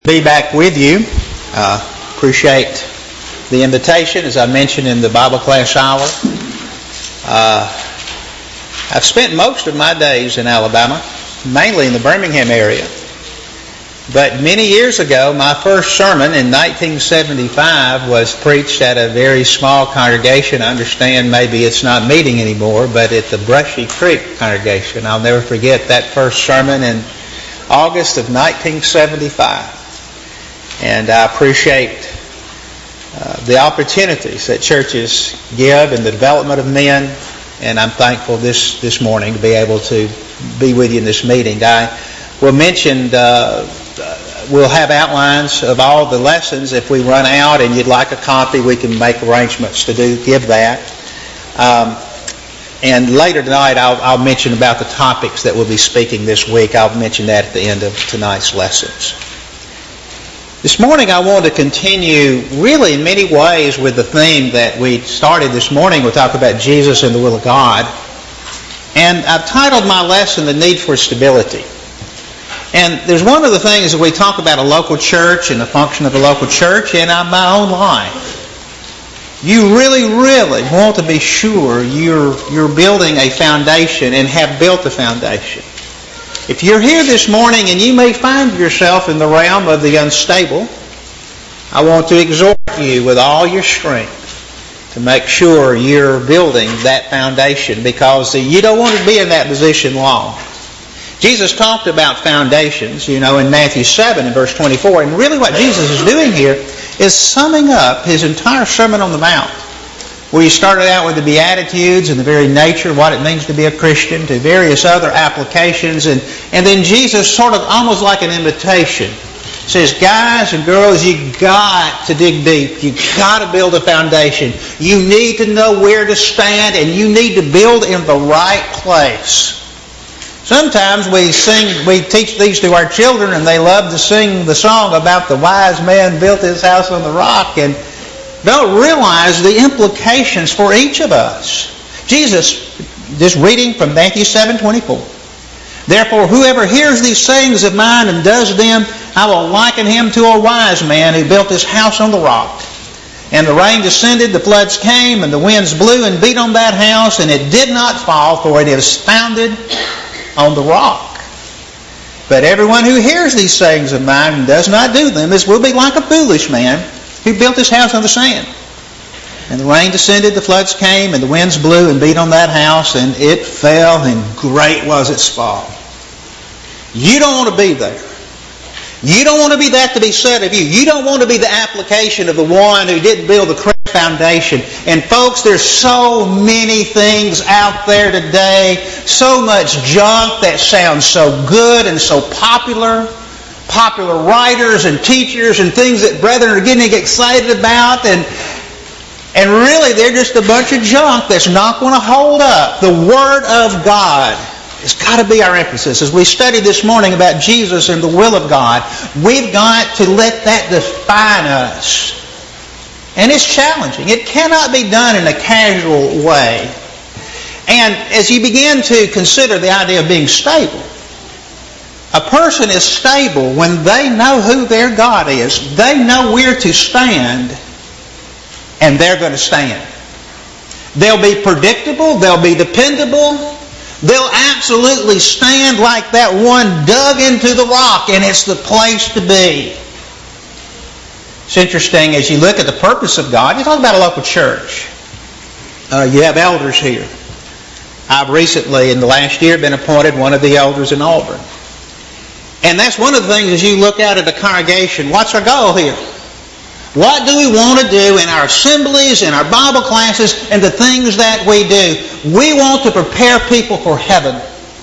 Be back with you. Appreciate the invitation, as I mentioned in the Bible class hour. I've spent most of my days in Alabama, mainly in the Birmingham area. But many years ago, my first sermon in 1975 was preached at a very small congregation. I understand maybe it's not meeting anymore, but at the Brushy Creek congregation. I'll never forget that first sermon in August of 1975. And I appreciate the opportunities that churches give in the development of men. And I'm thankful this morning to be able to be with you in this meeting. I will mention, we'll have outlines of all the lessons. If we run out and you'd like a copy, we can make arrangements to give that. And later tonight, I'll mention about the topics that we'll be speaking this week. I'll mention that at the end of tonight's lessons. This morning I want to continue really in many ways with the theme that we started this morning. We'll talk about Jesus and the will of God. And I've titled my lesson, The Need for Stability. And there's one of the things that we talk about a local church and the function of a local church in my own life. You really want to be sure you're building a foundation and have built a foundation. If you're here this morning and you may find yourself in the realm of the unstable, I want to exhort you with all your strength to make sure you're building that foundation, because you don't want to be in that position long. Jesus talked about foundations, in Matthew 7 and verse 24. And really what Jesus is doing here is summing up his entire Sermon on the Mount, where he started out with the Beatitudes and the very nature of what it means to be a Christian, to various other applications. And then Jesus sort of almost like an invitation says, guys and girls, you got to dig deep. You got to build a foundation. You need to know where to stand, and you need to build in the right place. Sometimes we teach these to our children, and they love to sing the song about the wise man built his house on the rock, and don't realize the implications for each of us. Jesus, just reading from Matthew 7:24. Therefore, whoever hears these sayings of mine and does them, I will liken him to a wise man who built his house on the rock. And the rain descended, the floods came, and the winds blew and beat on that house, and it did not fall, for it is founded on the rock. But everyone who hears these sayings of mine and does not do them will be like a foolish man who built his house on the sand. And the rain descended, the floods came, and the winds blew and beat on that house, and it fell, and great was its fall. You don't want to be there. You don't want to be that to be said of you. You don't want to be the application of the one who didn't build the correct foundation. And folks, there's so many things out there today, so much junk that sounds so good and so popular writers and teachers and things that brethren are getting excited about, and really they're just a bunch of junk that's not going to hold up. The Word of God has got to be our emphasis. As we studied this morning about Jesus and the will of God, we've got to let that define us. And it's challenging. It cannot be done in a casual way. And as you begin to consider the idea of being stable, a person is stable when they know who their God is. They know where to stand, and they're going to stand. They'll be predictable. They'll be dependable. They'll absolutely stand like that one dug into the rock, and it's the place to be. It's interesting, as you look at the purpose of God, you talk about a local church. You have elders here. I've recently, in the last year, been appointed one of the elders in Auburn. And that's one of the things as you look out at the congregation, what's our goal here? What do we want to do in our assemblies, in our Bible classes, and the things that we do? We want to prepare people for heaven.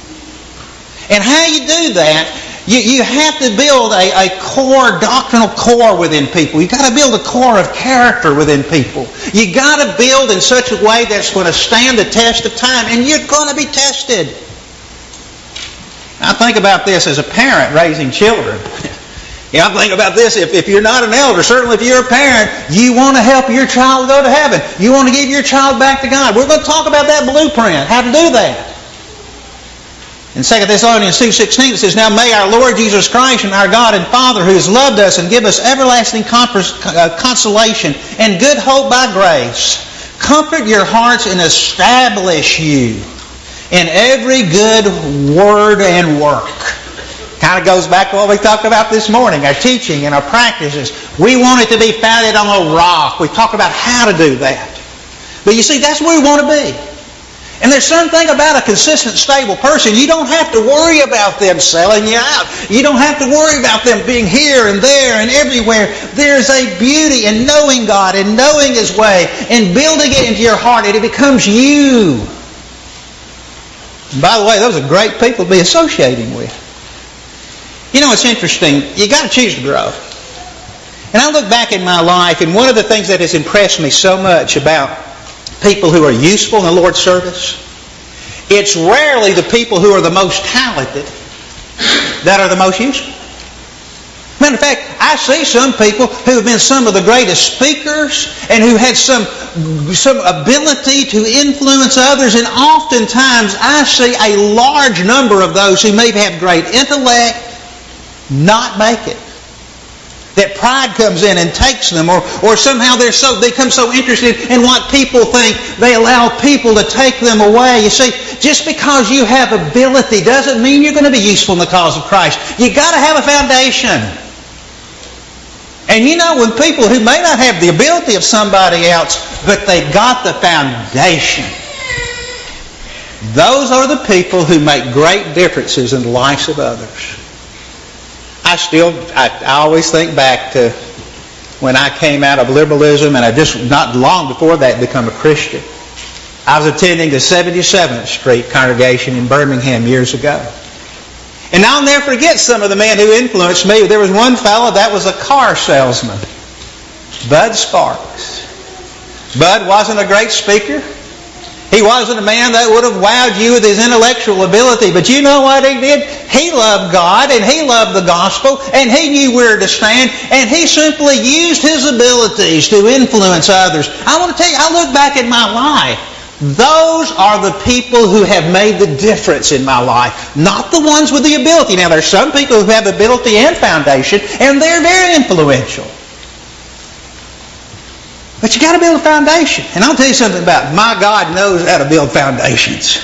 And how you do that, you have to build a core, doctrinal core within people. You've got to build a core of character within people. You've got to build in such a way that's going to stand the test of time, and you're going to be tested. I think about this as a parent raising children. I think about this, if you're not an elder, certainly if you're a parent, you want to help your child go to heaven. You want to give your child back to God. We're going to talk about that blueprint, how to do that. In 2 Thessalonians 2:16 it says, "Now may our Lord Jesus Christ and our God and Father, who has loved us and give us everlasting consolation and good hope by grace, comfort your hearts and establish you in every good word and work." Kind of goes back to what we talked about this morning, our teaching and our practices. We want it to be founded on a rock. We talk about how to do that. But you see, that's where we want to be. And there's something about a consistent, stable person. You don't have to worry about them selling you out. You don't have to worry about them being here and there and everywhere. There's a beauty in knowing God and knowing His way and building it into your heart, and it becomes you. And by the way, those are great people to be associating with. You know, it's interesting. You got to choose to grow. And I look back in my life, and one of the things that has impressed me so much about people who are useful in the Lord's service, it's rarely the people who are the most talented that are the most useful. Matter of fact, I see some people who have been some of the greatest speakers and who had some ability to influence others, and oftentimes I see a large number of those who may have great intellect not make it. That pride comes in and takes them, or somehow they become so interested in what people think, they allow people to take them away. You see, just because you have ability doesn't mean you're going to be useful in the cause of Christ. You've got to have a foundation. And you know, when people who may not have the ability of somebody else, but they got the foundation, those are the people who make great differences in the lives of others. I always think back to when I came out of liberalism, and I just, not long before that, become a Christian. I was attending the 77th Street congregation in Birmingham years ago. And I'll never forget some of the men who influenced me. There was one fellow that was a car salesman, Bud Sparks. Bud wasn't a great speaker. He wasn't a man that would have wowed you with his intellectual ability. But you know what he did? He loved God and he loved the gospel and he knew where to stand, and he simply used his abilities to influence others. I want to tell you, I look back at my life. Those are the people who have made the difference in my life, not the ones with the ability. Now, there's some people who have ability and foundation, and they're very influential. But you got to build a foundation. And I'll tell you something about it. My God knows how to build foundations.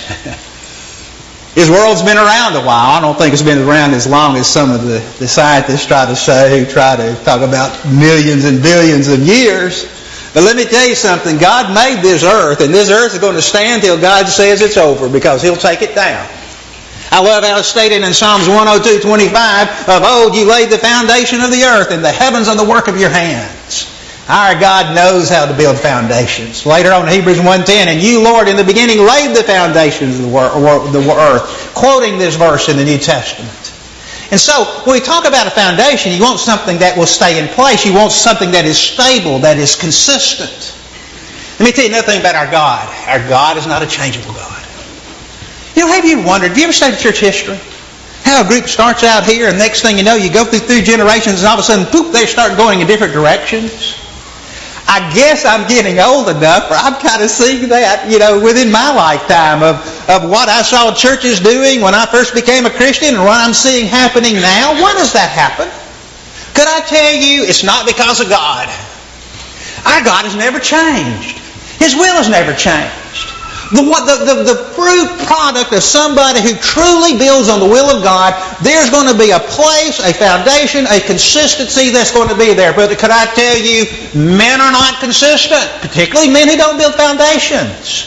His world's been around a while. I don't think it's been around as long as some of the scientists try to say, who try to talk about millions and billions of years. But let me tell you something. God made this earth, and this earth is going to stand till God says it's over, because He'll take it down. I love how it's stated in Psalms 102:25, "Of old you laid the foundation of the earth, and the heavens are the work of your hands." Our God knows how to build foundations. Later on in Hebrews 1:10, "And you, Lord, in the beginning laid the foundations of the earth," quoting this verse in the New Testament. And so, when we talk about a foundation, you want something that will stay in place. You want something that is stable, that is consistent. Let me tell you another thing about our God. Our God is not a changeable God. You know, have you wondered, have you ever studied church history? How a group starts out here, and next thing you know, you go through generations, and all of a sudden, poof, they start going in different directions. I guess I'm getting old enough, or I'm kind of seeing that, within my lifetime of what I saw churches doing when I first became a Christian and what I'm seeing happening now. Why does that happen? Could I tell you, it's not because of God. Our God has never changed. His will has never changed. The fruit product of somebody who truly builds on the will of God, there's going to be a place, a foundation, a consistency that's going to be there. But could I tell you, men are not consistent, particularly men who don't build foundations.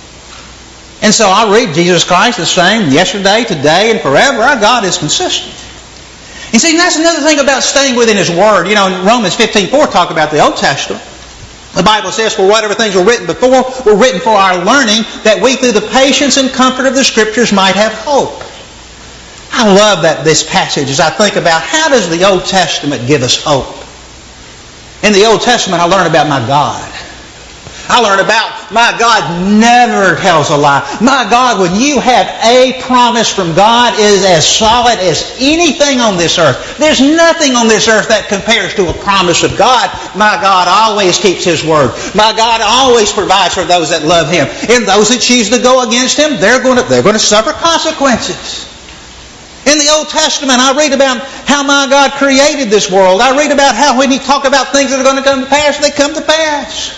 And so I read Jesus Christ the same yesterday, today, and forever. Our God is consistent. You see, that's another thing about staying within His Word. In Romans 15:4 talk about the Old Testament. The Bible says, "For whatever things were written before were written for our learning, that we through the patience and comfort of the Scriptures might have hope." I love this passage as I think about, how does the Old Testament give us hope? In the Old Testament, I learn about my God. I learned about my God never tells a lie. My God, when you have a promise from God, is as solid as anything on this earth. There's nothing on this earth that compares to a promise of God. My God always keeps His word. My God always provides for those that love Him. And those that choose to go against Him, they're going to suffer consequences. In the Old Testament, I read about how my God created this world. I read about how when He talks about things that are going to come to pass, they come to pass.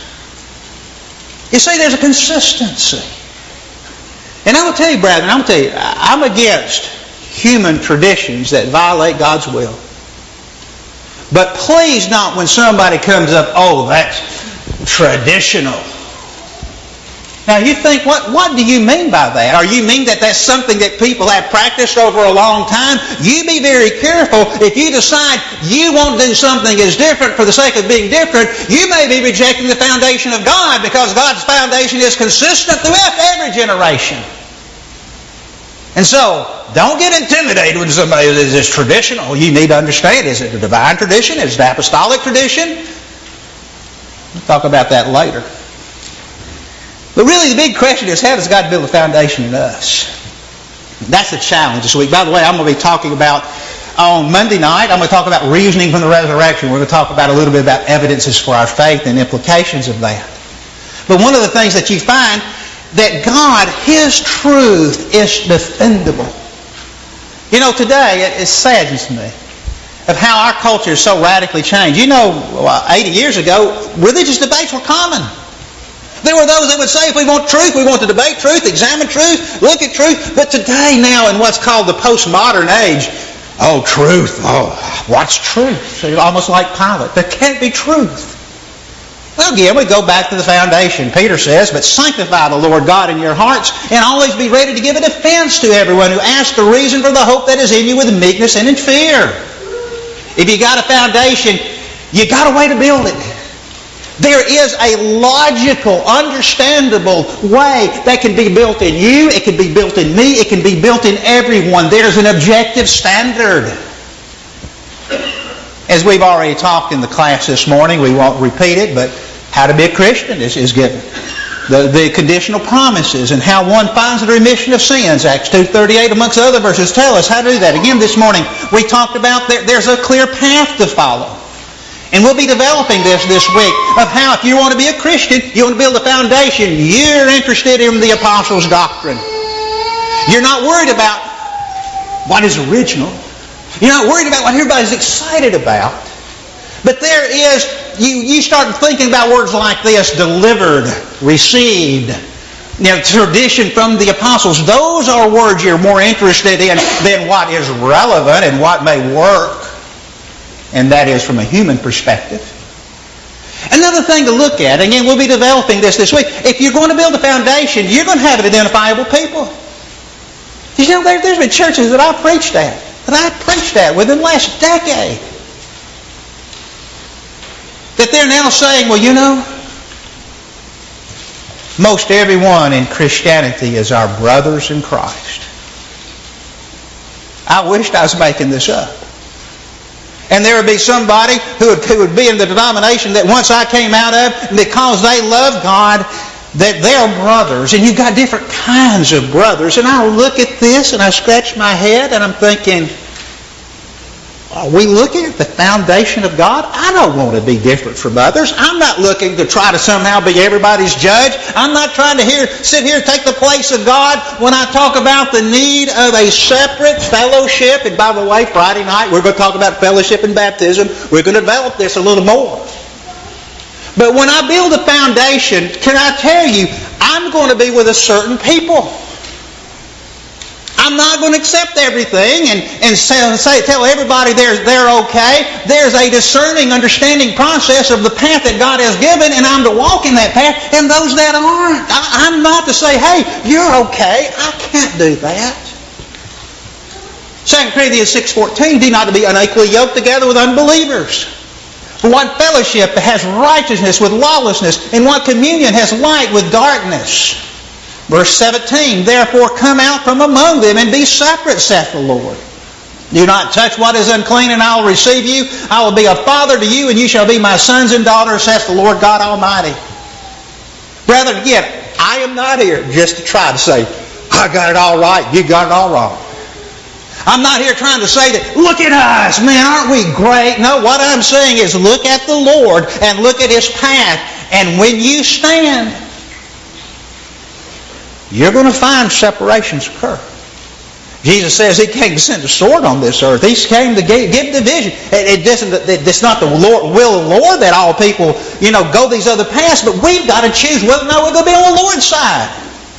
You see, there's a consistency. And I'm going to tell you, brethren, I'm against human traditions that violate God's will. But please not when somebody comes up, oh, that's traditional. Now you think, what do you mean by that? Or you mean that that's something that people have practiced over a long time? You be very careful. If you decide you won't do something as different for the sake of being different, you may be rejecting the foundation of God, because God's foundation is consistent throughout every generation. And so, don't get intimidated when somebody says it's traditional. You need to understand, is it a divine tradition? Is it an apostolic tradition? We'll talk about that later. But really the big question is, how does God build a foundation in us? That's the challenge this week. By the way, I'm going to be talking about, on Monday night, I'm going to talk about reasoning from the resurrection. We're going to talk about a little bit about evidences for our faith and implications of that. But one of the things that you find, that God, His truth is defendable. You know, today it saddens me of how our culture is so radically changed. You know, 80 years ago, religious debates were common. There were those that would say, if we want truth, we want to debate truth, examine truth, look at truth. But today now, in what's called the postmodern age, oh, truth, oh, what's truth? So you're almost like Pilate. There can't be truth. Well, again, we go back to the foundation. Peter says, but sanctify the Lord God in your hearts, and always be ready to give a defense to everyone who asks the reason for the hope that is in you with meekness and in fear. If you got a foundation, you got a way to build it. There is a logical, understandable way that can be built in you. It can be built in me. It can be built in everyone. There's an objective standard. As we've already talked in the class this morning, we won't repeat it, but how to be a Christian is given. The conditional promises and how one finds the remission of sins. Acts 2:38, amongst other verses, tell us how to do that. Again, this morning, we talked about there's a clear path to follow. And we'll be developing this week of how, if you want to be a Christian, you want to build a foundation, you're interested in the apostles' doctrine. You're not worried about what is original. You're not worried about what everybody's excited about. But there is, you start thinking about words like this: delivered, received, tradition from the apostles. Those are words you're more interested in than what is relevant and what may work. And that is from a human perspective. Another thing to look at, again, we'll be developing this week. If you're going to build a foundation, you're going to have identifiable people. You know, there's been churches that I've preached at within the last decade. That they're now saying, well, you know, most everyone in Christianity is our brothers in Christ. I wished I was making this up. And there would be somebody who would be in the denomination that once I came out of, because they love God, that they're brothers. And you've got different kinds of brothers. And I look at this and I scratch my head and I'm thinking, are we looking at the foundation of God? I don't want to be different from others. I'm not looking to try to somehow be everybody's judge. I'm not trying to sit here and take the place of God when I talk about the need of a separate fellowship. And by the way, Friday night we're going to talk about fellowship and baptism. We're going to develop this a little more. But when I build a foundation, can I tell you, I'm going to be with a certain people. I'm not going to accept everything and tell everybody they're okay. There's a discerning, understanding process of the path that God has given, and I'm to walk in that path. And those that aren't, I'm not to say, hey, you're okay. I can't do that. 2 Corinthians 6:14, be not to be unequally yoked together with unbelievers. For what fellowship has righteousness with lawlessness, and what communion has light with darkness? Verse 17, therefore come out from among them and be separate, saith the Lord. Do not touch what is unclean, and I will receive you. I will be a father to you, and you shall be my sons and daughters, saith the Lord God Almighty. Brethren, again, I am not here just to try to say, I got it all right, you got it all wrong. I'm not here trying to say that, look at us, man, aren't we great? No, what I'm saying is look at the Lord and look at His path. And when you stand, you're going to find separations occur. Jesus says He came to send a sword on this earth. He came to give division. It's not the will of the Lord that all people, go these other paths, but we've got to choose whether or not we're going to be on the Lord's side.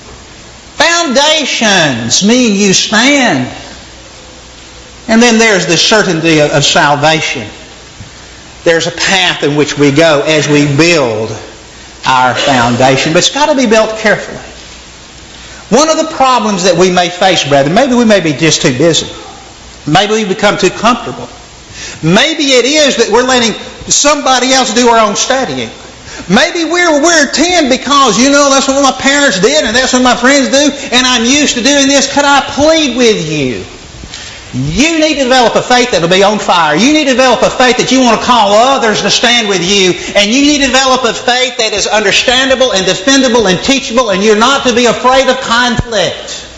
Foundations mean you stand. And then there's the certainty of salvation. There's a path in which we go as we build our foundation. But it's got to be built carefully. One of the problems that we may face, brethren, maybe we may be just too busy. Maybe we become too comfortable. Maybe it is that we're letting somebody else do our own studying. Maybe we're attend because, that's what my parents did and that's what my friends do and I'm used to doing this. Could I plead with you? You need to develop a faith that will be on fire. You need to develop a faith that you want to call others to stand with you. And you need to develop a faith that is understandable and defendable and teachable, and you're not to be afraid of conflict.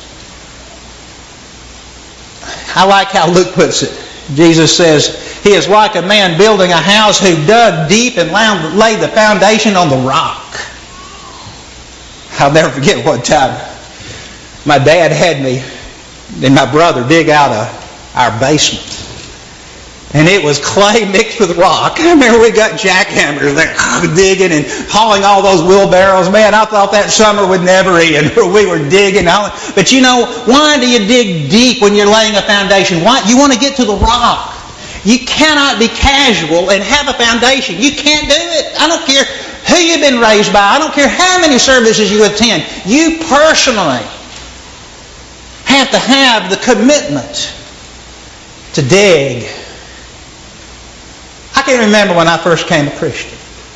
I like how Luke puts it. Jesus says, He is like a man building a house who dug deep and laid the foundation on the rock. I'll never forget one time my dad had me and my brother dig out our basement. And it was clay mixed with rock. I remember we got jackhammers there digging and hauling all those wheelbarrows. Man, I thought that summer would never end. We were digging. But why do you dig deep when you're laying a foundation? Why? You want to get to the rock. You cannot be casual and have a foundation. You can't do it. I don't care who you've been raised by. I don't care how many services you attend. You personally have to have the commitment to dig. I can remember when I first became a Christian.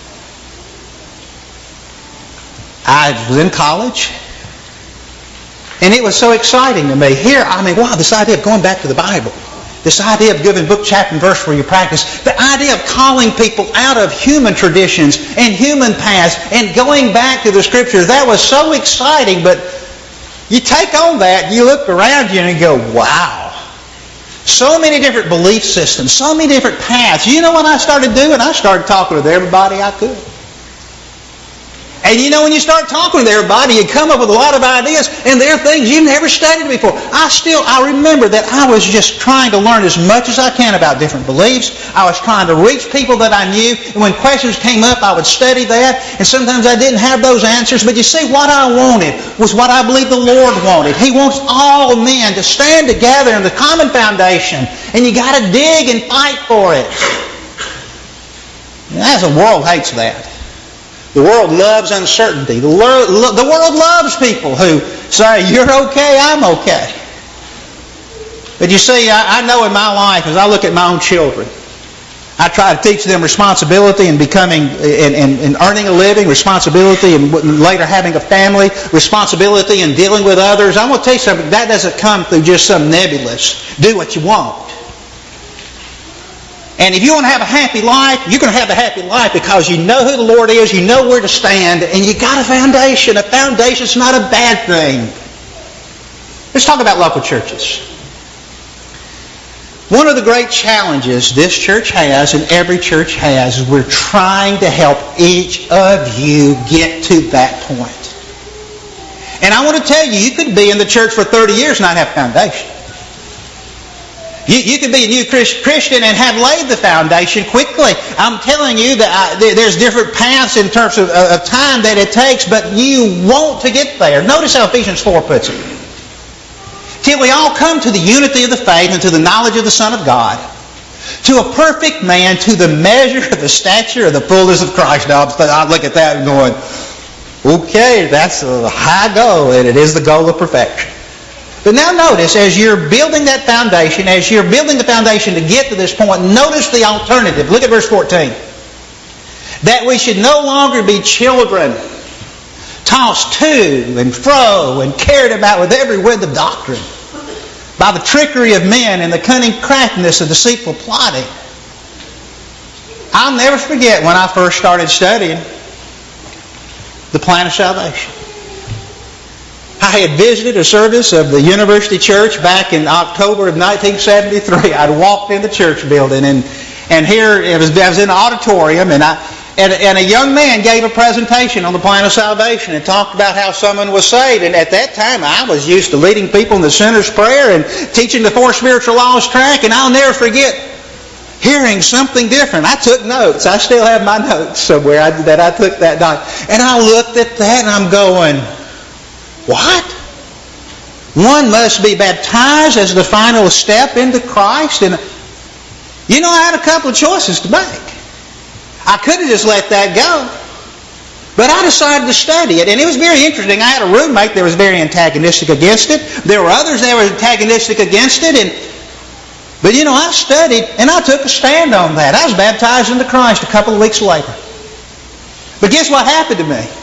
I was in college, and it was so exciting to me. This idea of going back to the Bible, this idea of giving book, chapter, and verse for your practice, the idea of calling people out of human traditions and human paths and going back to the Scriptures, that was so exciting. But you take on that, you look around you and you go, wow. So many different belief systems, so many different paths. You know what I started doing? I started talking with everybody I could. And when you start talking with everybody, you come up with a lot of ideas, and there are things you've never studied before. I remember that I was just trying to learn as much as I can about different beliefs. I was trying to reach people that I knew, and when questions came up, I would study that, and sometimes I didn't have those answers. But you see, what I wanted was what I believe the Lord wanted. He wants all men to stand together in the common foundation, and you got to dig and fight for it. The world hates that. The world loves uncertainty. The world loves people who say, you're okay, I'm okay. But you see, I know in my life, as I look at my own children, I try to teach them responsibility and becoming and earning a living, responsibility and later having a family, responsibility and dealing with others. I want to tell you something, that doesn't come through just some nebulous, do what you want. And if you want to have a happy life, you're going to have a happy life because you know who the Lord is, you know where to stand, and you got a foundation. A foundation's not a bad thing. Let's talk about local churches. One of the great challenges this church has and every church has is we're trying to help each of you get to that point. And I want to tell you, you could be in the church for 30 years and not have a foundation. You could be a new Christian and have laid the foundation quickly. I'm telling you that there's different paths in terms of time that it takes, but you want to get there. Notice how Ephesians 4 puts it. Till we all come to the unity of the faith and to the knowledge of the Son of God, to a perfect man, to the measure of the stature of the fullness of Christ. Now, I look at that and going, okay, that's a high goal, and it is the goal of perfection. But now notice, as you're building that foundation, as you're building the foundation to get to this point, notice the alternative. Look at verse 14. That we should no longer be children, tossed to and fro and carried about with every wind of doctrine, by the trickery of men and the cunning craftiness of deceitful plotting. I'll never forget when I first started studying. the plan of salvation. I had visited a service of the University Church back in October of 1973. I'd walked in the church building, and here I was in the auditorium, and a young man gave a presentation on the plan of salvation and talked about how someone was saved. And at that time, I was used to leading people in the sinner's prayer and teaching the 4 spiritual laws track, and I'll never forget hearing something different. I took notes. I still have my notes somewhere that I took that night. And I looked at that, and I'm going, what? One must be baptized as the final step into Christ? And I had a couple of choices to make. I could have just let that go. But I decided to study it. And it was very interesting. I had a roommate that was very antagonistic against it. There were others that were antagonistic against it. But I studied and I took a stand on that. I was baptized into Christ a couple of weeks later. But guess what happened to me?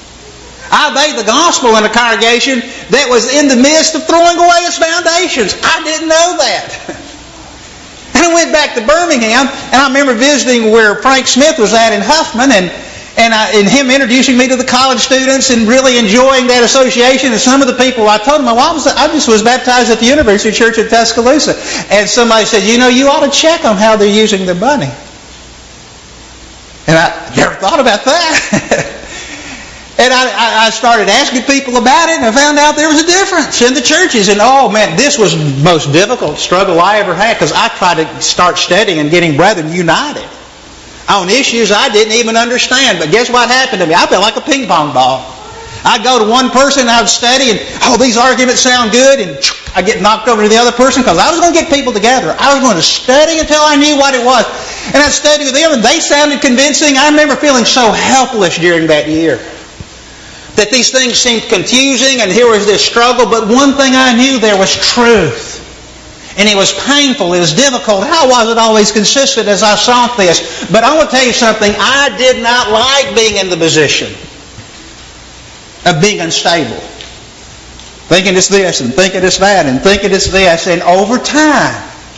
I obeyed the gospel in a congregation that was in the midst of throwing away its foundations. I didn't know that. And I went back to Birmingham, and I remember visiting where Frank Smith was at in Huffman, and him introducing me to the college students and really enjoying that association. And some of the people, I told them, I just was baptized at the University Church in Tuscaloosa. And somebody said, you ought to check on how they're using their money. And I never thought about that. And I started asking people about it, and I found out there was a difference in the churches. And this was the most difficult struggle I ever had, because I tried to start studying and getting brethren united on issues I didn't even understand. But guess what happened to me? I felt like a ping pong ball. I'd go to one person, I would study, and these arguments sound good, and I'd get knocked over to the other person, because I was going to get people together. I was going to study until I knew what it was. And I'd study with them, and they sounded convincing. I remember feeling so helpless during that year, that these things seemed confusing, and here was this struggle. But one thing I knew, there was truth. And it was painful. It was difficult. How was it always consistent as I sought this? But I want to tell you something. I did not like being in the position of being unstable. Thinking it's this, and thinking it's that, and thinking it's this. And over time,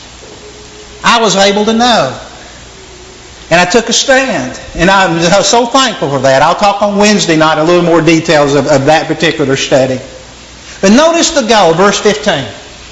I was able to know. And I took a stand. And I'm so thankful for that. I'll talk on Wednesday night a little more details of that particular study. But notice the goal, verse 15.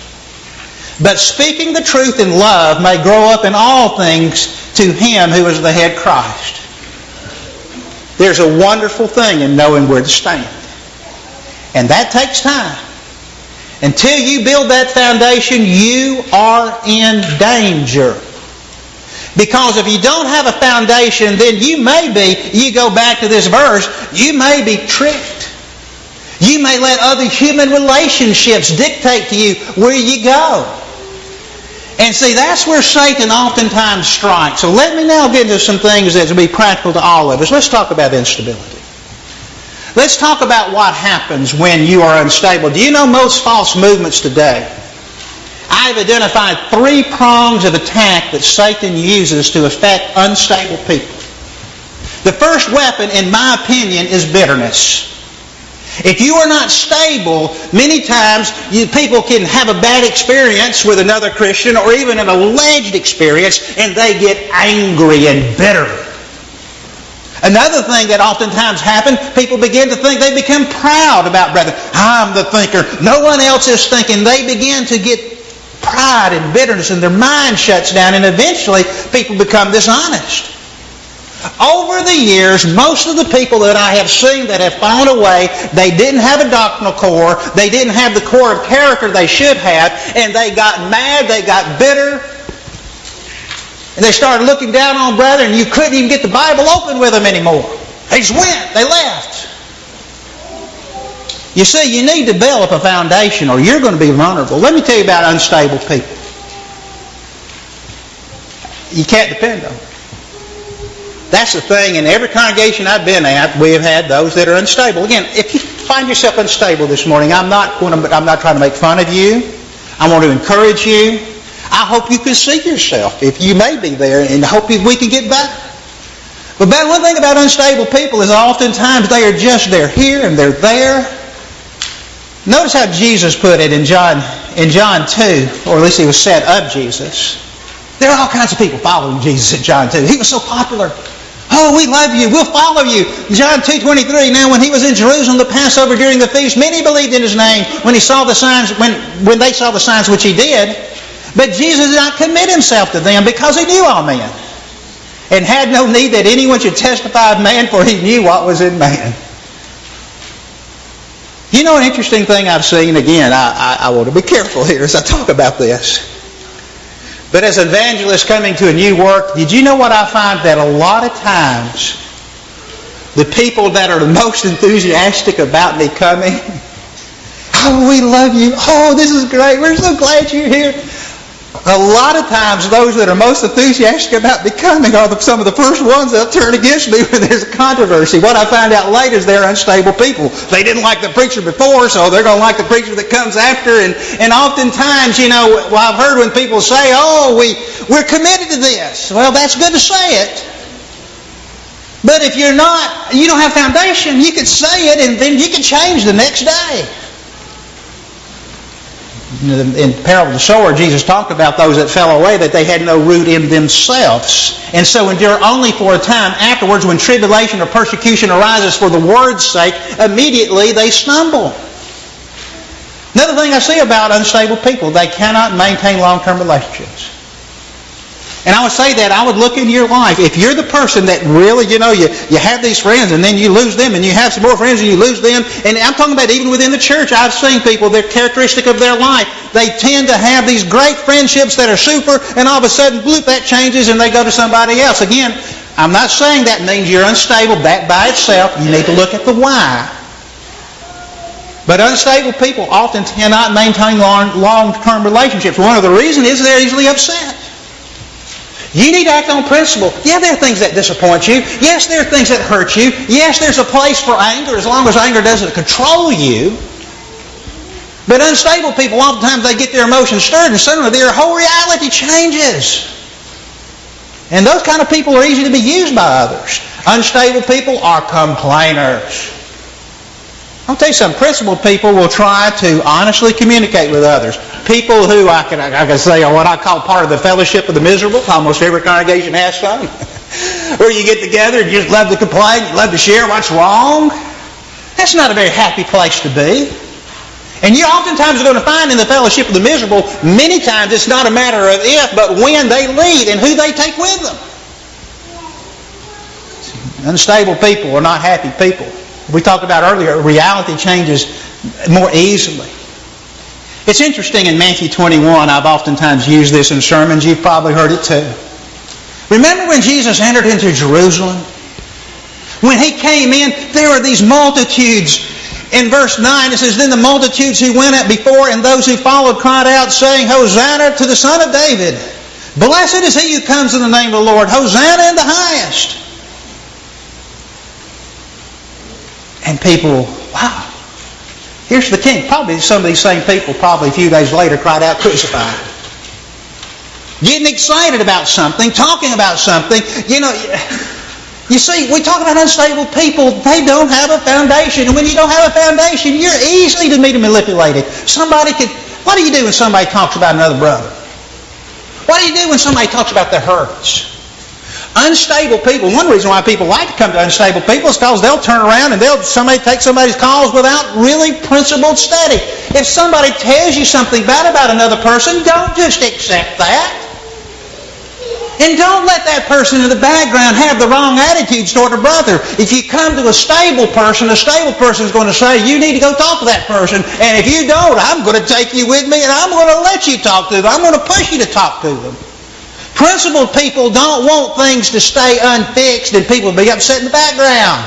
But speaking the truth in love may grow up in all things to Him who is the head, Christ. There's a wonderful thing in knowing where to stand. And that takes time. Until you build that foundation, you are in danger. Because if you don't have a foundation, then you go back to this verse, you may be tricked. You may let other human relationships dictate to you where you go. And see, that's where Satan oftentimes strikes. So let me now get into some things that will be practical to all of us. Let's talk about instability. Let's talk about what happens when you are unstable. Do you know most false movements today? I've identified 3 prongs of attack that Satan uses to affect unstable people. The first weapon, in my opinion, is bitterness. If you are not stable, many times people can have a bad experience with another Christian, or even an alleged experience, and they get angry and bitter. Another thing that oftentimes happens, people begin to think, they become proud about brethren. I'm the thinker. No one else is thinking. They begin to get pride and bitterness, and their mind shuts down, and eventually people become dishonest. Over the years, most of the people that I have seen that have fallen away, they didn't have a doctrinal core, they didn't have the core of character they should have, and they got mad, they got bitter, and they started looking down on brethren, and you couldn't even get the Bible open with them anymore. They just went, they left. You see, you need to develop a foundation or you're going to be vulnerable. Let me tell you about unstable people. You can't depend on them. That's the thing. In every congregation I've been at, we have had those that are unstable. Again, if you find yourself unstable this morning, I'm not trying to make fun of you. I want to encourage you. I hope you can see yourself if you may be there, and I hope we can get better. But one thing about unstable people is oftentimes they're here and they're there. Notice how Jesus put it in John 2, or at least he was said of Jesus. There are all kinds of people following Jesus in John 2. He was so popular. Oh, we love you. We'll follow you. John 2:23. Now, when he was in Jerusalem, the Passover during the feast, many believed in his name when he saw the signs, when they saw the signs which he did. But Jesus did not commit himself to them because he knew all men, and had no need that anyone should testify of man, for he knew what was in man. You know an interesting thing I've seen? Again, I want to be careful here as I talk about this. But as an evangelist coming to a new work, did you know what I find? That a lot of times, the people that are the most enthusiastic about me coming, oh, we love you. Oh, this is great. We're so glad you're here. A lot of times, those that are most enthusiastic about becoming are some of the first ones that turn against me when there's a controversy. What I find out later is they're unstable people. They didn't like the preacher before, so they're going to like the preacher that comes after. And oftentimes, I've heard when people say, oh, we're committed to this. Well, that's good to say it. But if you don't have foundation, you could say it and then you can change the next day. In the parable of the sower, Jesus talked about those that fell away, that they had no root in themselves, and so endure only for a time. Afterwards, when tribulation or persecution arises for the word's sake, immediately they stumble. Another thing I see about unstable people, they cannot maintain long-term relationships. And I would say that, I would look into your life. If you're the person that really, you have these friends and then you lose them, and you have some more friends and you lose them, and I'm talking about even within the church, I've seen people, they're characteristic of their life. They tend to have these great friendships that are super, and all of a sudden, bloop, that changes and they go to somebody else. Again, I'm not saying that means you're unstable. That by itself, you need to look at the why. But unstable people often cannot maintain long-term relationships. One of the reasons is they're easily upset. You need to act on principle. Yeah, there are things that disappoint you. Yes, there are things that hurt you. Yes, there's a place for anger as long as anger doesn't control you. But unstable people, oftentimes they get their emotions stirred and suddenly their whole reality changes. And those kind of people are easy to be used by others. Unstable people are complainers. I'll tell you something, principled people will try to honestly communicate with others. People who I can say are what I call part of the fellowship of the miserable. Almost every congregation has some. Where you get together and you just love to complain, you love to share what's wrong. That's not a very happy place to be. And you oftentimes are going to find in the fellowship of the miserable, many times it's not a matter of if, but when they lead and who they take with them. Unstable people are not happy people. We talked about earlier, reality changes more easily. It's interesting in Matthew 21, I've oftentimes used this in sermons, you've probably heard it too. Remember when Jesus entered into Jerusalem? When he came in, there were these multitudes. In verse 9 it says, Then the multitudes who went out before and those who followed cried out, saying, Hosanna to the Son of David. Blessed is he who comes in the name of the Lord. Hosanna in the highest. And people, wow, here's the king. Probably some of these same people, probably a few days later, cried out, Crucify him. Getting excited about something, talking about something. You see, we talk about unstable people. They don't have a foundation. And when you don't have a foundation, you're easily to be manipulated. What do you do when somebody talks about another brother? What do you do when somebody talks about their hurts? Unstable people, one reason why people like to come to unstable people is because they'll turn around and somebody take somebody's calls without really principled study. If somebody tells you something bad about another person, don't just accept that. And don't let that person in the background have the wrong attitudes toward a brother. If you come to a stable person is going to say, you need to go talk to that person. And if you don't, I'm going to take you with me and I'm going to let you talk to them. I'm going to push you to talk to them. Principled people don't want things to stay unfixed and people be upset in the background.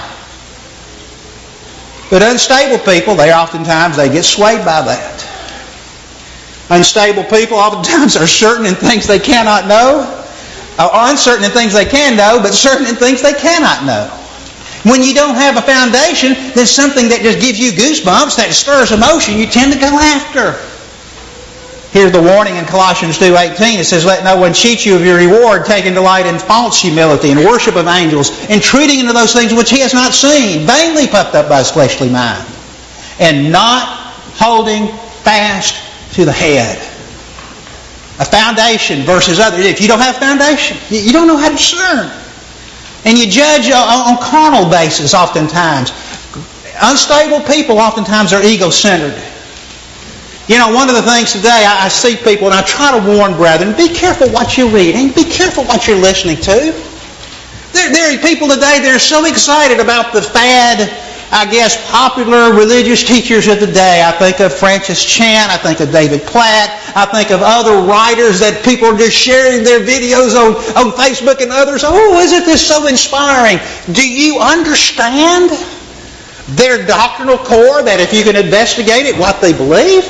But unstable people, they get swayed by that. Unstable people oftentimes are certain in things they cannot know, or uncertain in things they can know, but certain in things they cannot know. When you don't have a foundation, then something that just gives you goosebumps, that stirs emotion, you tend to go after. Here's the warning in Colossians 2:18. It says, Let no one cheat you of your reward, taking delight in false humility and worship of angels, intruding into those things which he has not seen, vainly puffed up by his fleshly mind, and not holding fast to the head. A foundation versus others. If you don't have foundation, you don't know how to discern. And you judge on carnal basis oftentimes. Unstable people oftentimes are ego-centered. You know, one of the things today, I see people, and I try to warn brethren, be careful what you're reading. Be careful what you're listening to. There are people today that are so excited about the fad, I guess, popular religious teachers of the day. I think of Francis Chan. I think of David Platt. I think of other writers that people are just sharing their videos on Facebook and others. Oh, isn't this so inspiring? Do you understand their doctrinal core, that if you can investigate it, what they believe?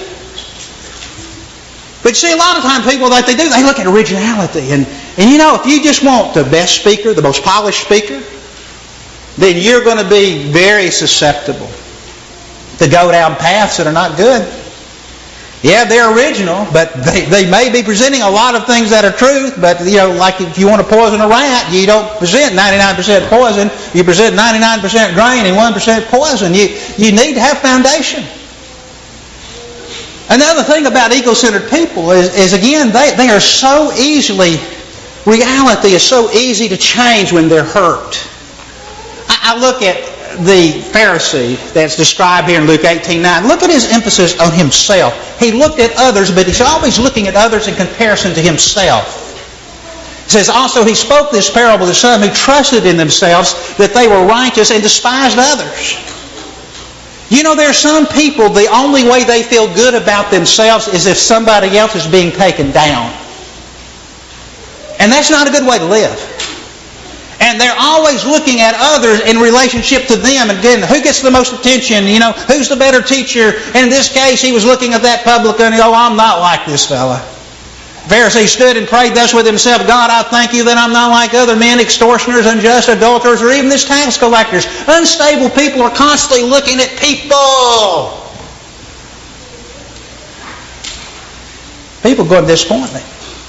But see, a lot of times people, like they look at originality. And you know, if you just want the best speaker, the most polished speaker, then you're going to be very susceptible to go down paths that are not good. Yeah, they're original, but they may be presenting a lot of things that are truth, but, you know, like if you want to poison a rat, you don't present 99% poison, you present 99% grain and 1% poison. You need to have foundation. Another thing about ego-centered people is again, they are so easily, reality is so easy to change when they're hurt. I look at the Pharisee that's described here in Luke 18:9. Look at his emphasis on himself. He looked at others, but he's always looking at others in comparison to himself. It says, also he spoke this parable to some who trusted in themselves that they were righteous and despised others. You know, there are some people, the only way they feel good about themselves is if somebody else is being taken down. And that's not a good way to live. And they're always looking at others in relationship to them. And again, who gets the most attention? You know, who's the better teacher? And in this case, he was looking at that publican. Oh, I'm not like this fella. Pharisee stood and prayed thus with himself, God, I thank you that I'm not like other men, extortioners, unjust, adulterers, or even this tax collectors. Unstable people are constantly looking at people. People go to disappoint me.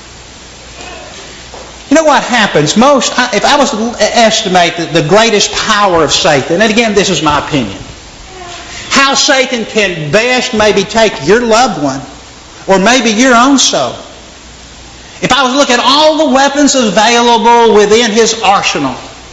You know what happens? If I was to estimate the greatest power of Satan, and again, this is my opinion, how Satan can best maybe take your loved one, or maybe your own soul. If I was to look at all the weapons available within his arsenal,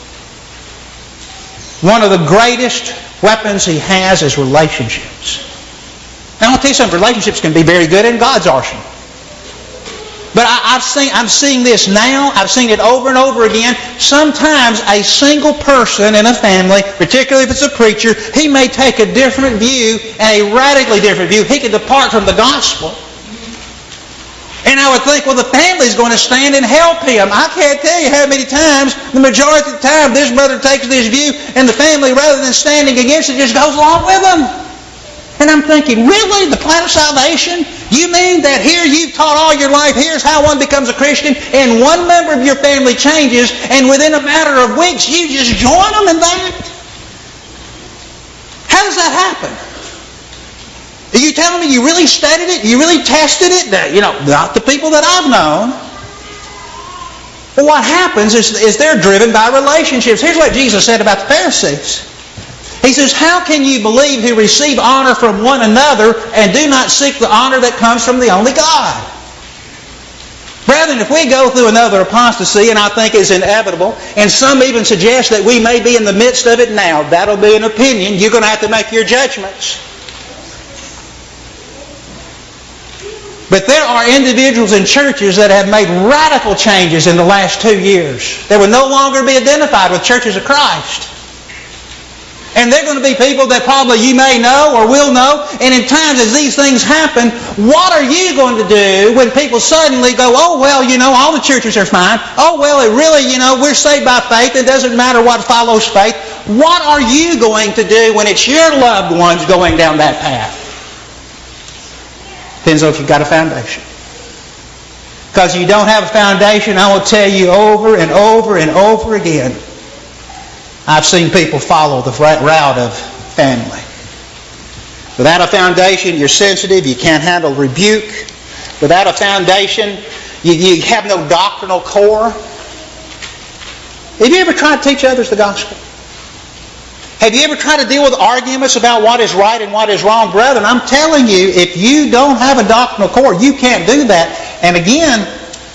one of the greatest weapons he has is relationships. Now, I'll tell you something, relationships can be very good in God's arsenal. But I'm seeing this now. I've seen it over and over again. Sometimes a single person in a family, particularly if it's a preacher, he may take a different view, a radically different view. He can depart from the gospel. And I would think, well, the family's going to stand and help him. I can't tell you how many times, the majority of the time, this brother takes this view, and the family, rather than standing against it, just goes along with him. And I'm thinking, really? The plan of salvation? You mean that here you've taught all your life, here's how one becomes a Christian, and one member of your family changes, and within a matter of weeks you just join them in that? How does that happen? Are you telling me you really studied it? You really tested it? You know, not the people that I've known. But what happens is they're driven by relationships. Here's what Jesus said about the Pharisees. He says, how can you believe who receive honor from one another and do not seek the honor that comes from the only God? Brethren, if we go through another apostasy, and I think it's inevitable, and some even suggest that we may be in the midst of it now, that'll be an opinion. You're going to have to make your judgments. But there are individuals in churches that have made radical changes in the last 2 years. They will no longer be identified with churches of Christ. And they're going to be people that probably you may know or will know. And in times as these things happen, what are you going to do when people suddenly go, oh, well, you know, all the churches are fine. Oh, well, it really, you know, we're saved by faith. It doesn't matter what follows faith. What are you going to do when it's your loved ones going down that path? Depends on if you've got a foundation. Because if you don't have a foundation, I will tell you over and over and over again, I've seen people follow the route of family. Without a foundation, you're sensitive. You can't handle rebuke. Without a foundation, you have no doctrinal core. Have you ever tried to teach others the gospel? Have you ever tried to deal with arguments about what is right and what is wrong? Brethren, I'm telling you, if you don't have a doctrinal core, you can't do that. And again,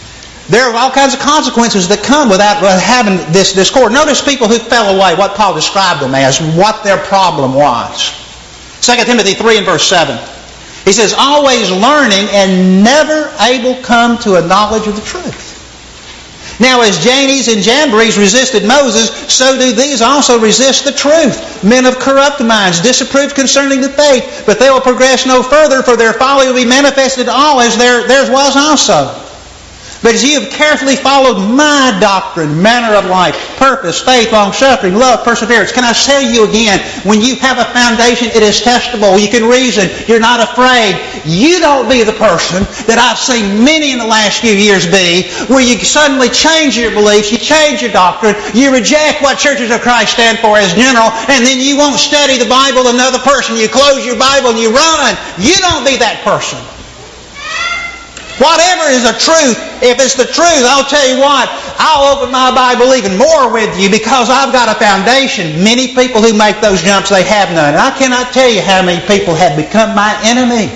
There are all kinds of consequences that come without having this discord. Notice people who fell away, what Paul described them as, what their problem was. 2 Timothy 3 and verse 7. He says, always learning and never able come to a knowledge of the truth. Now as Jannes and Jambres resisted Moses, so do these also resist the truth. Men of corrupt minds, disapproved concerning the faith, but they will progress no further, for their folly will be manifested to all as theirs was also. But as you have carefully followed my doctrine, manner of life, purpose, faith, long-suffering, love, perseverance. Can I tell you again, when you have a foundation, it is testable. You can reason. You're not afraid. You don't be the person that I've seen many in the last few years be, where you suddenly change your beliefs, you change your doctrine, you reject what churches of Christ stand for as general, and then you won't study the Bible another person. You close your Bible and you run. You don't be that person. Whatever is the truth, if it's the truth, I'll tell you what, I'll open my Bible even more with you because I've got a foundation. Many people who make those jumps, they have none. And I cannot tell you how many people have become my enemy.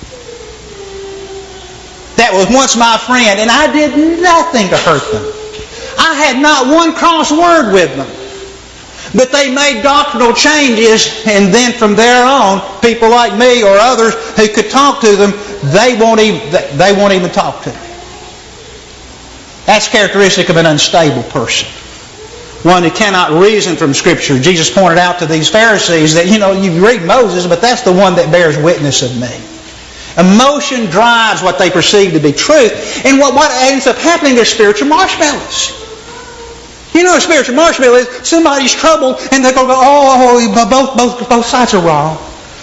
That was once my friend, and I did nothing to hurt them. I had not one cross word with them. But they made doctrinal changes, and then from there on, people like me or others who could talk to them, they won't even talk to me. That's characteristic of an unstable person. One who cannot reason from Scripture. Jesus pointed out to these Pharisees that, you read Moses, but that's the one that bears witness of me. Emotion drives what they perceive to be truth. And what ends up happening, they're spiritual marshmallows. You know what a spiritual marshmallow is? Somebody's troubled and they're going to go, both sides are wrong.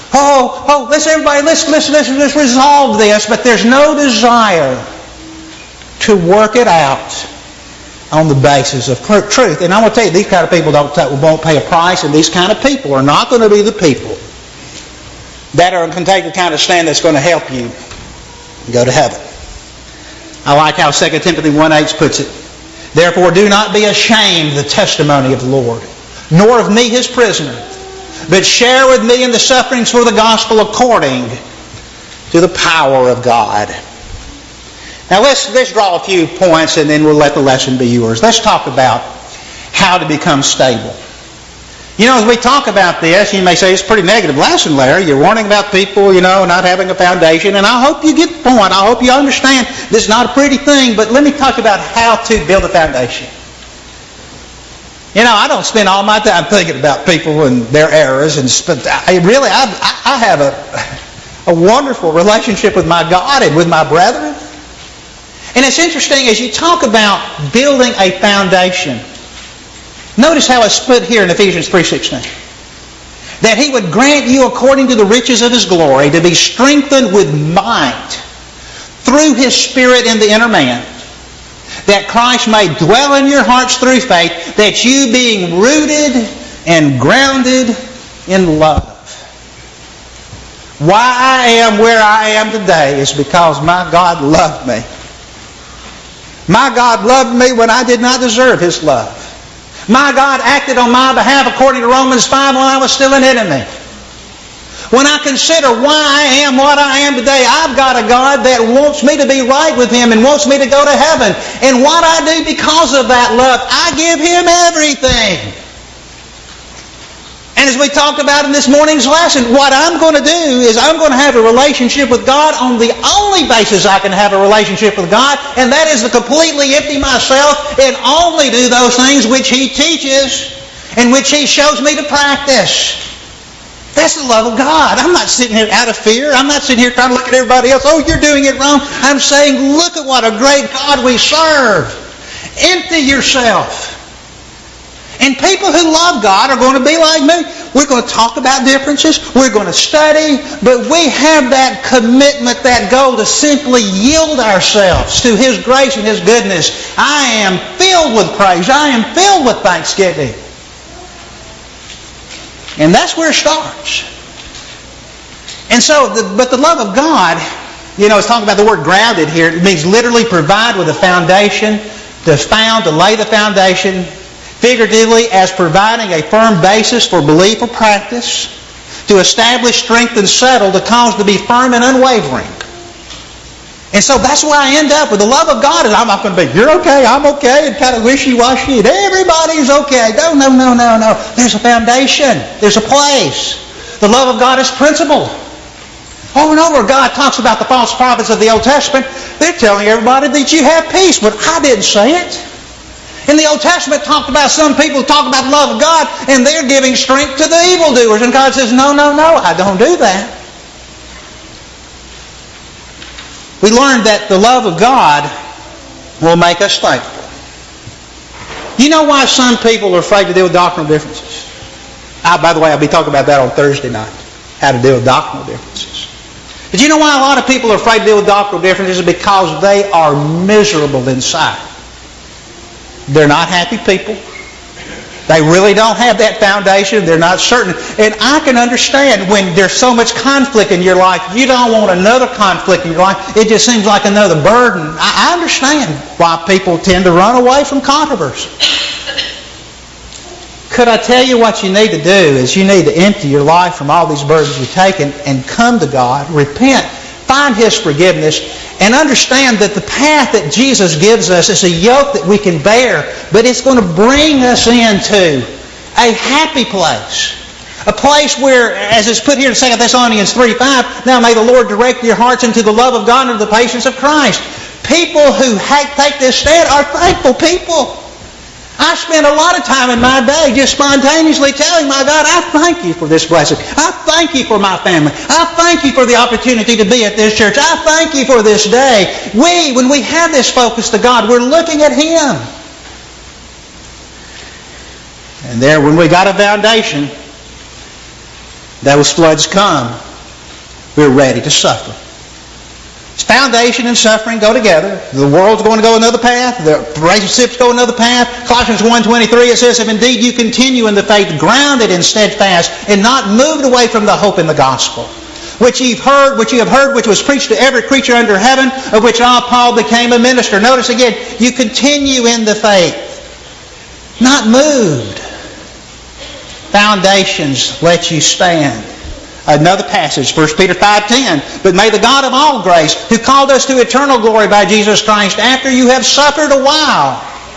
Let's resolve this. But there's no desire to work it out on the basis of truth. And I want to tell you, these kind of people won't pay a price, and these kind of people are not going to be the people that are going to take the kind of stand that's going to help you go to heaven. I like how 2 Timothy 1:8 puts it. Therefore do not be ashamed of the testimony of the Lord, nor of me his prisoner, but share with me in the sufferings for the gospel according to the power of God. Now let's draw a few points and then we'll let the lesson be yours. Let's talk about how to become stable. As we talk about this, you may say it's a pretty negative lesson, Larry. You're warning about people, not having a foundation. And I hope you get the point. I hope you understand this is not a pretty thing. But let me talk about how to build a foundation. I don't spend all my time thinking about people and their errors. I have a wonderful relationship with my God and with my brethren. And it's interesting as you talk about building a foundation. Notice how it's put here in Ephesians 3:16. That he would grant you according to the riches of his glory to be strengthened with might through his Spirit in the inner man, that Christ may dwell in your hearts through faith, that you being rooted and grounded in love. Why I am where I am today is because my God loved me. My God loved me when I did not deserve his love. My God acted on my behalf according to Romans 5 when I was still an enemy. When I consider why I am what I am today, I've got a God that wants me to be right with him and wants me to go to heaven. And what I do because of that love, I give him everything. And as we talked about in this morning's lesson, what I'm going to do is I'm going to have a relationship with God on the only basis I can have a relationship with God, and that is to completely empty myself and only do those things which he teaches and which he shows me to practice. That's the love of God. I'm not sitting here out of fear. I'm not sitting here trying to look at everybody else. Oh, you're doing it wrong. I'm saying, look at what a great God we serve. Empty yourself. And people who love God are going to be like me. We're going to talk about differences. We're going to study. But we have that commitment, that goal to simply yield ourselves to his grace and his goodness. I am filled with praise. I am filled with thanksgiving. And that's where it starts. And so, but the love of God, it's talking about the word grounded here. It means literally provide with a foundation, to lay the foundation, figuratively as providing a firm basis for belief or practice, to establish, strength, and settle, to cause to be firm and unwavering. And so that's where I end up with the love of God. And I'm not going to be, you're okay, I'm okay, and kind of wishy-washy, and everybody's okay. No. There's a foundation. There's a place. The love of God is principle. Over and over, God talks about the false prophets of the Old Testament. They're telling everybody that you have peace, but I didn't say it. In the Old Testament, talked about some people talk about the love of God, and they're giving strength to the evildoers. And God says, no, I don't do that. We learned that the love of God will make us thankful. You know why some people are afraid to deal with doctrinal differences? By the way, I'll be talking about that on Thursday night, how to deal with doctrinal differences. But you know why a lot of people are afraid to deal with doctrinal differences? Is because they are miserable inside. They're not happy people. They really don't have that foundation. They're not certain. And I can understand when there's so much conflict in your life, you don't want another conflict in your life. It just seems like another burden. I understand why people tend to run away from controversy. Could I tell you what you need to do is you need to empty your life from all these burdens you've taken and come to God, repent, find His forgiveness, and understand that the path that Jesus gives us is a yoke that we can bear, but it's going to bring us into a happy place. A place where, as is put here in 2 Thessalonians 3:5, now may the Lord direct your hearts into the love of God and the patience of Christ. People who take this stand are thankful people. I spend a lot of time in my day just spontaneously telling my God, I thank you for this blessing. I thank you for my family. I thank you for the opportunity to be at this church. I thank you for this day. When we have this focus to God, we're looking at Him. And there, when we got a foundation, those floods come, we're ready to suffer. Foundation and suffering go together. The world's going to go another path. The relationships go another path. Colossians 1:23, it says, if indeed you continue in the faith, grounded and steadfast, and not moved away from the hope in the gospel, which you have heard, which was preached to every creature under heaven, of which I, Paul, became a minister. Notice again, you continue in the faith, not moved. Foundations let you stand. Another passage, 1 Peter 5:10. But may the God of all grace, who called us to eternal glory by Jesus Christ, after you have suffered a while,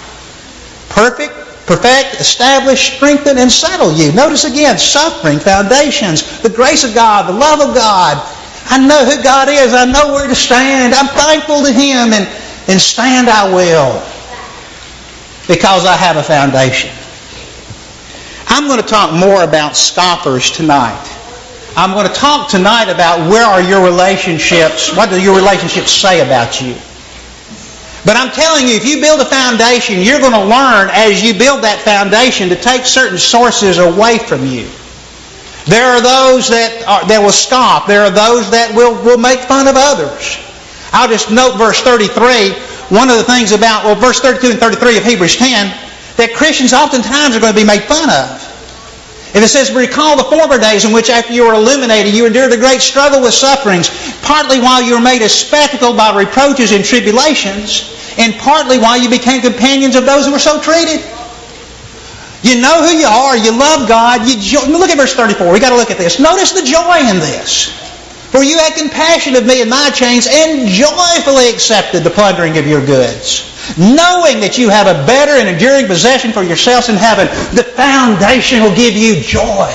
perfect, establish, strengthen, and settle you. Notice again, suffering, foundations, the grace of God, the love of God. I know who God is. I know where to stand. I'm thankful to Him, and stand I will, because I have a foundation. I'm going to talk more about scoffers tonight. I'm going to talk tonight about where are your relationships, what do your relationships say about you. But I'm telling you, if you build a foundation, you're going to learn as you build that foundation to take certain sources away from you. There are those that will scoff. There are those that will make fun of others. I'll just note verse 33. One of the things about, verse 32 and 33 of Hebrews 10, that Christians oftentimes are going to be made fun of. If it says, recall the former days in which after you were illuminated, you endured a great struggle with sufferings, partly while you were made a spectacle by reproaches and tribulations, and partly while you became companions of those who were so treated. You know who you are. You love God. Look at verse 34. We've got to look at this. Notice the joy in this. For you had compassion of me and my chains, and joyfully accepted the plundering of your goods, knowing that you have a better and enduring possession for yourselves in heaven. The foundation will give you joy.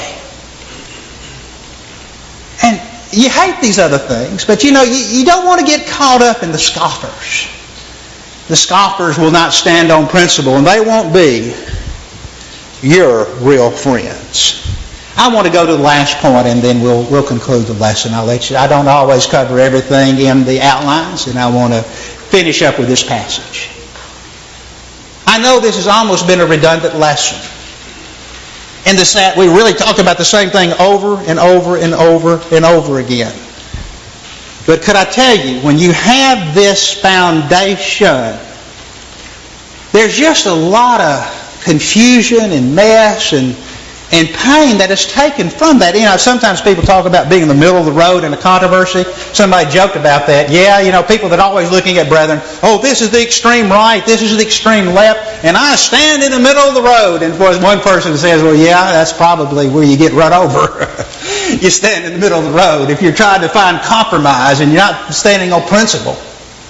And you hate these other things, but you don't want to get caught up in the scoffers. The scoffers will not stand on principle, and they won't be your real friends. I want to go to the last point, and then we'll conclude the lesson. I don't always cover everything in the outlines, and I want to finish up with this passage. I know this has almost been a redundant lesson, in the sense we really talked about the same thing over and over and over and over again. But could I tell you, when you have this foundation, there's just a lot of confusion and mess and pain that is taken from that. Sometimes people talk about being in the middle of the road in a controversy. Somebody joked about that. Yeah, people that are always looking at brethren, this is the extreme right, this is the extreme left, and I stand in the middle of the road. And one person says, well, yeah, that's probably where you get run over. You stand in the middle of the road if you're trying to find compromise and you're not standing on principle.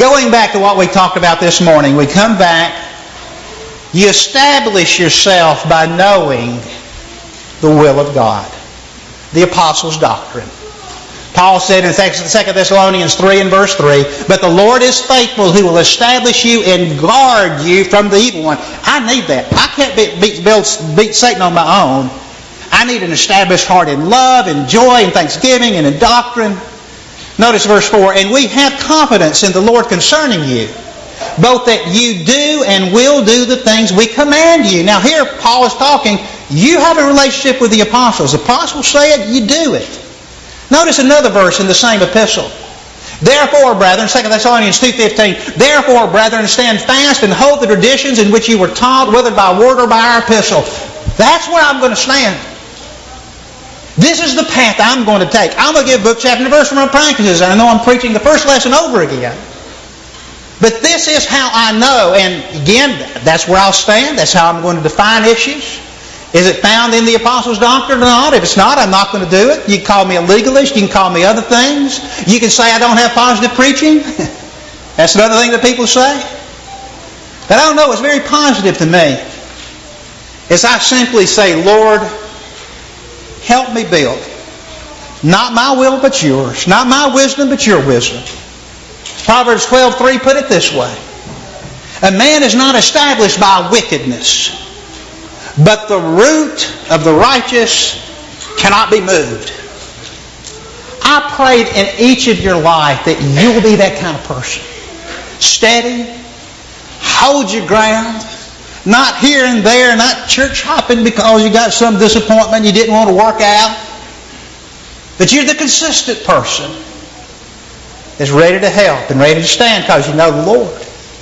Going back to what we talked about this morning, we come back. You establish yourself by knowing the will of God. The apostles' doctrine. Paul said in 2 Thessalonians 3 and verse 3, "But the Lord is faithful, who will establish you and guard you from the evil one." I need that. I can't beat Satan on my own. I need an established heart in love and joy and thanksgiving and in doctrine. Notice verse 4, "And we have confidence in the Lord concerning you, both that you do and will do the things we command you." Now here Paul is talking, you have a relationship with the apostles. The apostles say it, you do it. Notice another verse in the same epistle. "Therefore, brethren," 2 Thessalonians 2:15, "Therefore, brethren, stand fast and hold the traditions in which you were taught, whether by word or by our epistle." That's where I'm going to stand. This is the path I'm going to take. I'm going to give book, chapter, and verse from my practices. And I know I'm preaching the first lesson over again. But this is how I know. And again, that's where I'll stand. That's how I'm going to define issues. Is it found in the apostles' doctrine or not? If it's not, I'm not going to do it. You can call me a legalist. You can call me other things. You can say I don't have positive preaching. That's another thing that people say. But I don't know. It's very positive to me. As I simply say, "Lord, help me build. Not my will, but yours. Not my wisdom, but your wisdom." Proverbs 12:3 put it this way. "A man is not established by wickedness, but the root of the righteous cannot be moved." I prayed in each of your life that you will be that kind of person. Steady, hold your ground, not here and there, not church hopping because you got some disappointment you didn't want to work out. But you're the consistent person that's ready to help and ready to stand because you know the Lord.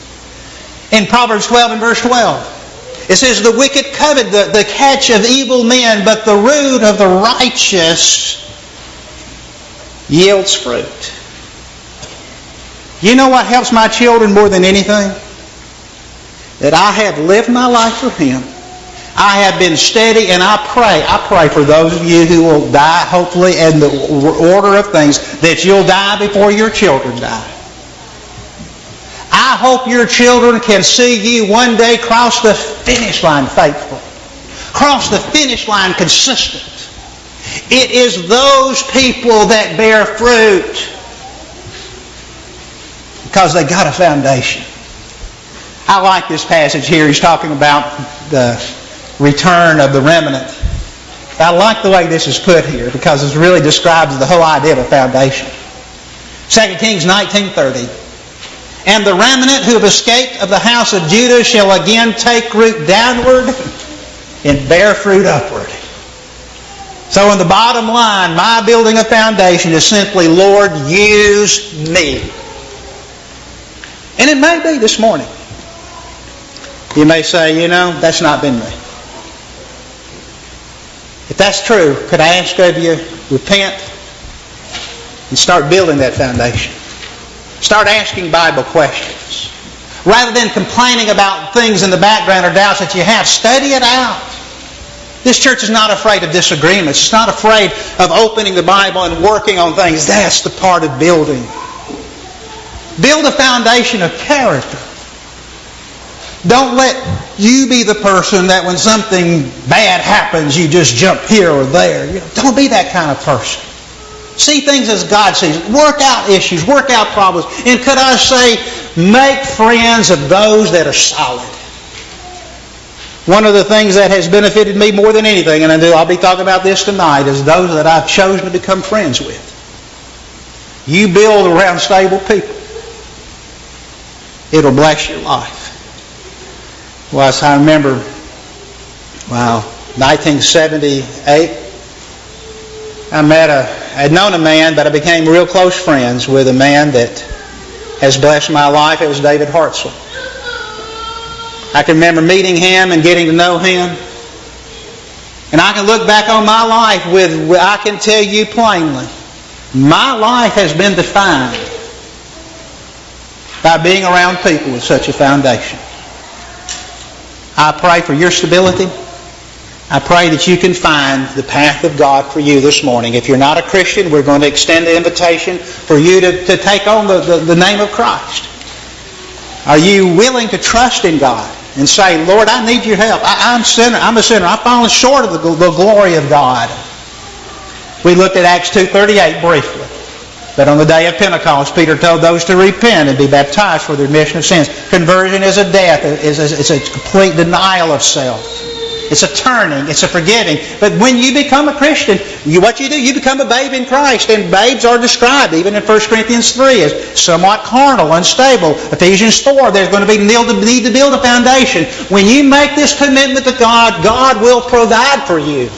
In Proverbs 12 and verse 12, it says, "The wicked covet the catch of evil men, but the root of the righteous yields fruit." You know what helps my children more than anything? That I have lived my life for Him. I have been steady, and I pray for those of you who will die, hopefully, in the order of things, that you'll die before your children die. I hope your children can see you one day cross the finish line faithful. Cross the finish line consistent. It is those people that bear fruit because they got a foundation. I like this passage here. He's talking about the return of the remnant. I like the way this is put here because it really describes the whole idea of a foundation. 2 Kings 19:30. "And the remnant who have escaped of the house of Judah shall again take root downward and bear fruit upward." So in the bottom line, my building a foundation is simply, "Lord, use me." And it may be this morning. You may say, that's not been me. If that's true, could I ask of you, repent and start building that foundation. Start asking Bible questions. Rather than complaining about things in the background or doubts that you have, study it out. This church is not afraid of disagreements. It's not afraid of opening the Bible and working on things. That's the part of building. Build a foundation of character. Don't let you be the person that when something bad happens, you just jump here or there. Don't be that kind of person. See things as God sees. Work out issues. Work out problems. And could I say, make friends of those that are solid. One of the things that has benefited me more than anything, and I'll be talking about this tonight, is those that I've chosen to become friends with. You build around stable people. It'll bless your life. Well, as I remember, 1978, I'd known a man, but I became real close friends with a man that has blessed my life. It was David Hartzell. I can remember meeting him and getting to know him. And I can look back on my life I can tell you plainly, my life has been defined by being around people with such a foundation. I pray for your stability. I pray that you can find the path of God for you this morning. If you're not a Christian, we're going to extend the invitation for you to take on the name of Christ. Are you willing to trust in God and say, Lord, I need your help. I'm a sinner. I'm falling short of the glory of God. We looked at Acts 2:38 briefly. That on the day of Pentecost, Peter told those to repent and be baptized for the remission of sins. Conversion is a death. It's a complete denial of self. It's a turning. It's a forgiving. But when you become a Christian, what you do, you become a babe in Christ. And babes are described, even in 1 Corinthians 3, as somewhat carnal, unstable. Ephesians 4, there's going to be need to build a foundation. When you make this commitment to God, God will provide for you.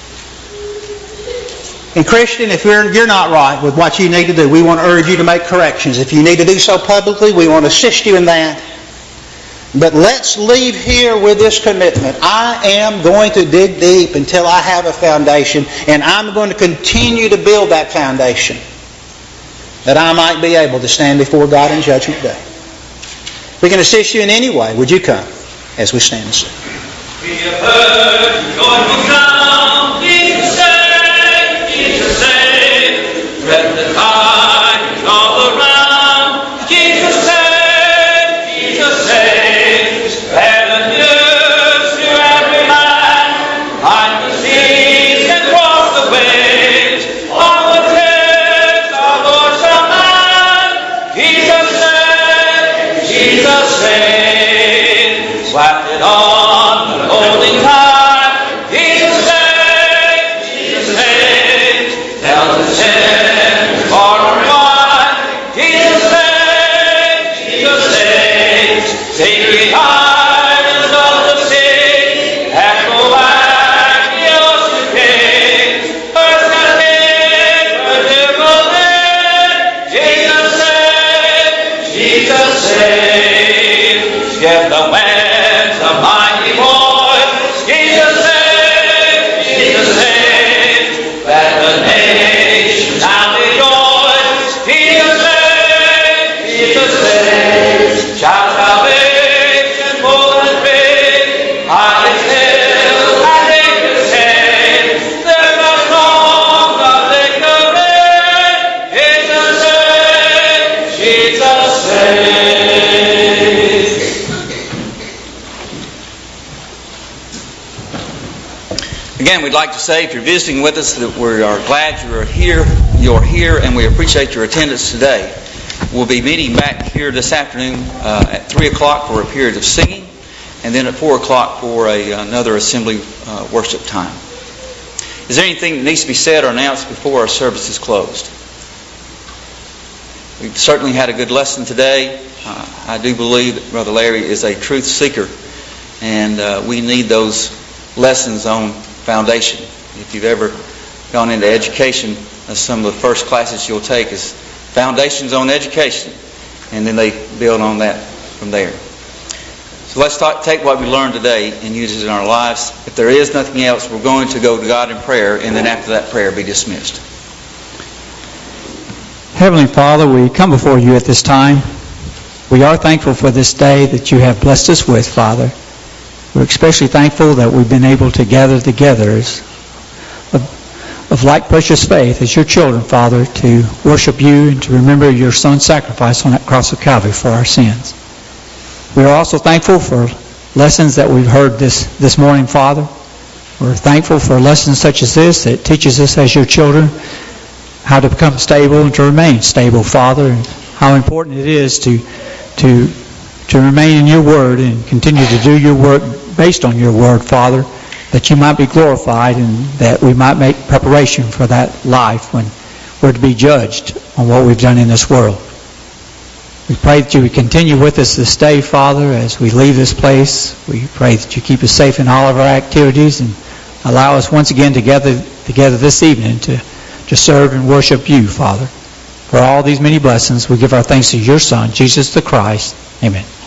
And Christian, if you're not right with what you need to do, we want to urge you to make corrections. If you need to do so publicly, we want to assist you in that. But let's leave here with this commitment. I am going to dig deep until I have a foundation, and I'm going to continue to build that foundation that I might be able to stand before God in Judgment Day. If we can assist you in any way, would you come as we stand and sing? We have heard joyful sound, Jesus saved, Jesus saved. Let the tidings all around, Jesus saved, Jesus saved. Spread the news to every man, hide the seas and cross the waves. On the hills our Lord shall man, Jesus saved, Jesus saved. Slapped it on the holding tide, Jesus saved, Jesus saved. Tell the sin far and wide, Jesus saved, Jesus saved. Sacred islands of the sea, echo back the ocean cave. Earth and river dimpled in, Jesus saved, Jesus saved. Give the winds a mighty voice, Jesus saved, Jesus saved. Let the nations now rejoice, Jesus saved, Jesus saved. Shout salvation full and free, highest hills and acres shade. There's no song of victory, Jesus saved, Jesus saved. Again, we'd like to say, if you're visiting with us, that we are glad you're here, and we appreciate your attendance today. We'll be meeting back here this afternoon at 3 o'clock for a period of singing, and then at 4 o'clock for another assembly worship time. Is there anything that needs to be said or announced before our service is closed? We've certainly had a good lesson today. I do believe that Brother Larry is a truth seeker, and we need those lessons on foundation. If you've ever gone into education, some of the first classes you'll take is Foundations on Education, and then they build on that from there. So let's take what we learned today and use it in our lives. If there is nothing else, we're going to go to God in prayer, and then after that prayer be dismissed. Heavenly Father, we come before you at this time. We are thankful for this day that you have blessed us with, Father. We're especially thankful that we've been able to gather together as of like precious faith as your children, Father, to worship you and to remember your Son's sacrifice on that cross of Calvary for our sins. We are also thankful for lessons that we've heard this morning, Father. We're thankful for lessons such as this that teaches us as your children how to become stable and to remain stable, Father, and how important it is to remain in your word and continue to do your work based on your word, Father, that you might be glorified and that we might make preparation for that life when we're to be judged on what we've done in this world. We pray that you would continue with us this day, Father, as we leave this place. We pray that you keep us safe in all of our activities and allow us once again together this evening to serve and worship you, Father. For all these many blessings, we give our thanks to your Son, Jesus the Christ. Amen.